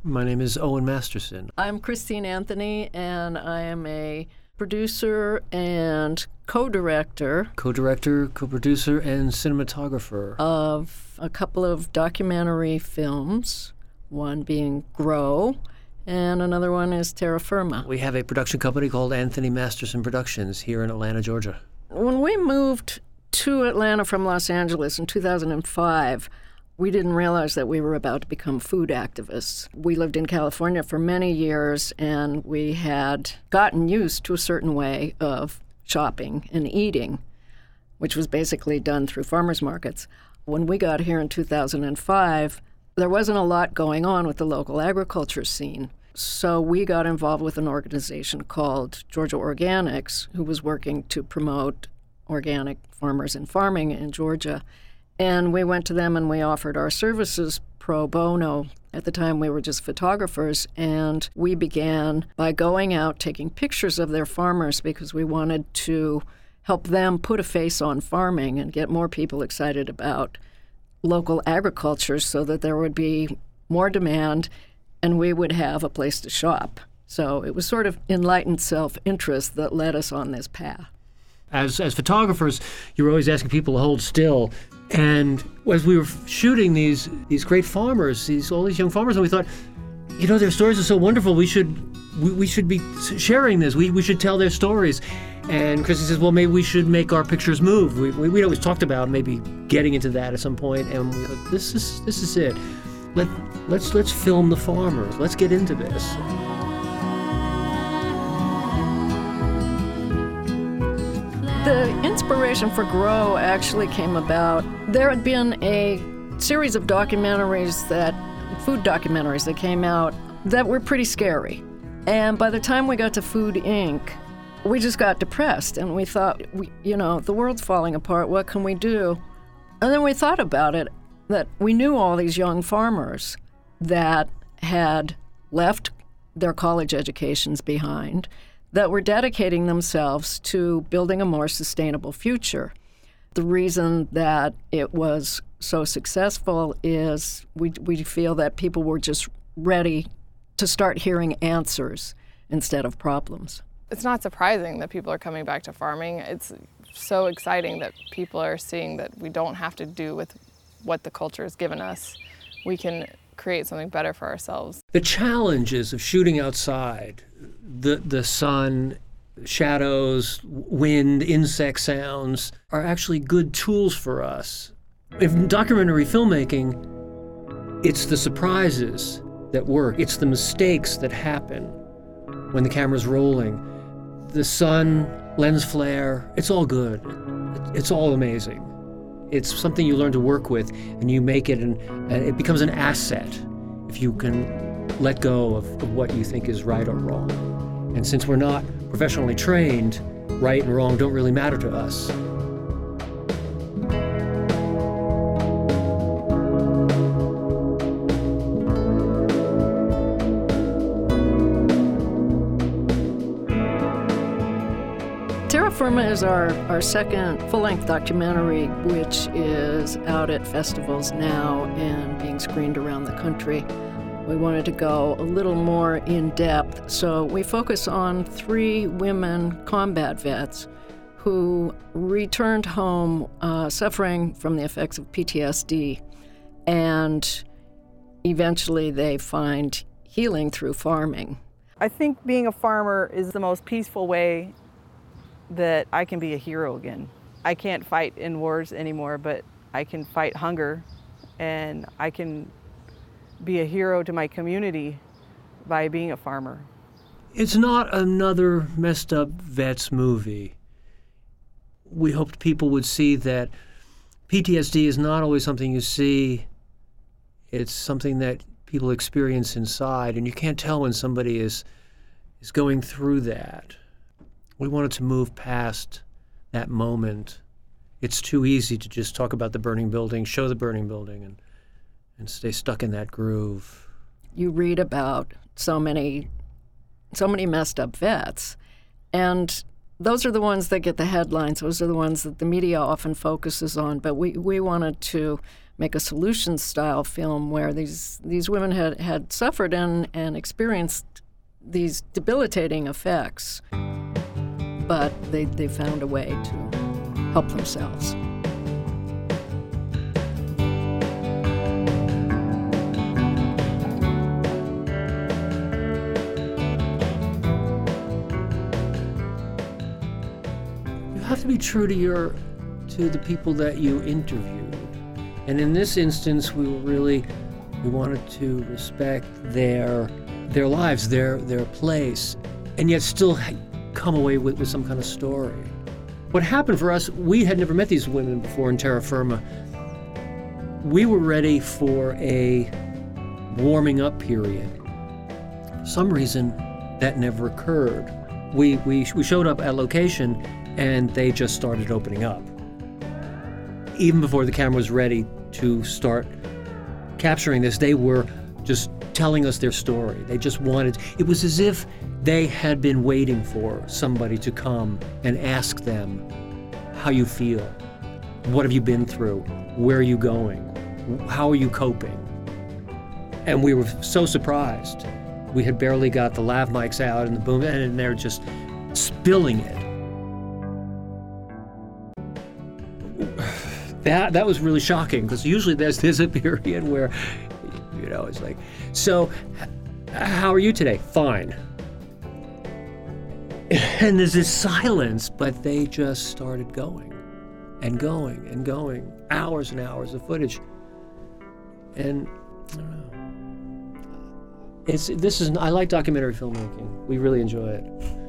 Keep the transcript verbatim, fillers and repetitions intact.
My name is Owen Masterson. I'm Christine Anthony, and I am a producer and co-director. Co-director, co-producer, and cinematographer. Of a couple of documentary films, one being Grow, and another one is Terra Firma. We have a production company called Anthony Masterson Productions here in Atlanta, Georgia. When we moved to Atlanta from Los Angeles in two thousand five, we didn't realize that we were about to become food activists. We lived in California for many years, and we had gotten used to a certain way of shopping and eating, which was basically done through farmers markets. When we got here in two thousand five, there wasn't a lot going on with the local agriculture scene. So we got involved with an organization called Georgia Organics, who was working to promote organic farmers and farming in Georgia. And we went to them and we offered our services pro bono. At the time, we were just photographers, and we began by going out taking pictures of their farmers because we wanted to help them put a face on farming and get more people excited about local agriculture so that there would be more demand and we would have a place to shop. So it was sort of enlightened self-interest that led us on this path. As as photographers, you were always asking people to hold still. And as we were shooting these these great farmers, these all these young farmers, and we thought, you know, their stories are so wonderful. We should we, we should be sharing this. We we should tell their stories. And Chrissy says, well, maybe we should make our pictures move. We we we'd always talked about maybe getting into that at some point, and we thought, this is this is it. Let let's let's film the farmers. Let's get into this. The inspiration for Grow actually came about. There had been a series of documentaries that, food documentaries that came out that were pretty scary. And by the time we got to Food Incorporated, we just got depressed and we thought, we, you know, the world's falling apart, what can we do? And then we thought about it, that we knew all these young farmers that had left their college educations behind, that were dedicating themselves to building a more sustainable future. The reason that it was so successful is we we feel that people were just ready to start hearing answers instead of problems. It's not surprising that people are coming back to farming. It's so exciting that people are seeing that we don't have to do with what the culture has given us. We can create something better for ourselves. The challenges of shooting outside, the the sun, shadows, wind, insect sounds, are actually good tools for us. In documentary filmmaking, it's the surprises that work. It's the mistakes that happen when the camera's rolling. The sun, lens flare, it's all good. It's all amazing. It's something you learn to work with, and you make it, and, and it becomes an asset if you can let go of, of what you think is right or wrong. And since we're not professionally trained, right and wrong don't really matter to us. Terra Firma is our, our second full-length documentary, which is out at festivals now and being screened around the country. We wanted to go a little more in-depth, so we focus on three women combat vets who returned home uh, suffering from the effects of P T S D, and eventually they find healing through farming. I think being a farmer is the most peaceful way that I can be a hero again. I can't fight in wars anymore, but I can fight hunger, and I can be a hero to my community by being a farmer. It's not another messed up vets movie. We hoped people would see that P T S D is not always something you see. It's something that people experience inside, and you can't tell when somebody is is going through that. We wanted to move past that moment. It's too easy to just talk about the burning building, show the burning building, and and stay stuck in that groove. You read about so many, so many messed up vets, and those are the ones that get the headlines. Those are the ones that the media often focuses on. But we, we wanted to make a solutions-style film where these these women had, had suffered and, and experienced these debilitating effects, but they, they found a way to help themselves. You have to be true to your to the people that you interviewed. And in this instance, we were really, we wanted to respect their their lives, their their place, and yet still come away with, with some kind of story. What happened for us, we had never met these women before in Terra Firma. We were ready for a warming up period. For some reason, that never occurred. We, we, we showed up at location, and they just started opening up. Even before the camera was ready to start capturing this, they were just telling us their story. They just wanted, it was as if they had been waiting for somebody to come and ask them how you feel, what have you been through, where are you going, how are you coping? And we were so surprised. We had barely got the lav mics out and the boom, and they're just spilling it. That that was really shocking, because usually there's there's a period where, you know, it's like, so how are you today? Fine. And there's this silence, but they just started going and going and going, hours and hours of footage. And I don't know. It's this is I like documentary filmmaking. We really enjoy it.